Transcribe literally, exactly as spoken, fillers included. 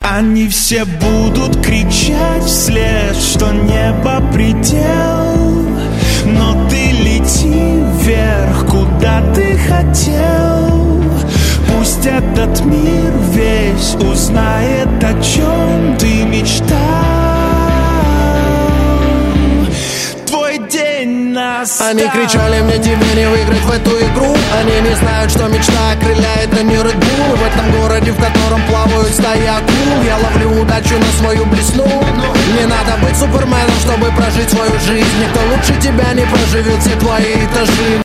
Они все будут кричать вслед, что небо предел, но ты лети вверх, куда ты хотел. Пусть этот мир весь узнает, о чем ты мечтал. Твой день настал. Они кричали мне: тебе не выиграть в эту игру. Они не знают, что мечта окрыляет, а не Red Bull. В этом городе, в котором плавают стаи акул, я ловлю удачу на свою блесну. Не надо быть суперменом, чтобы прожить свою жизнь. Никто лучше тебя не проживет все твои этажи.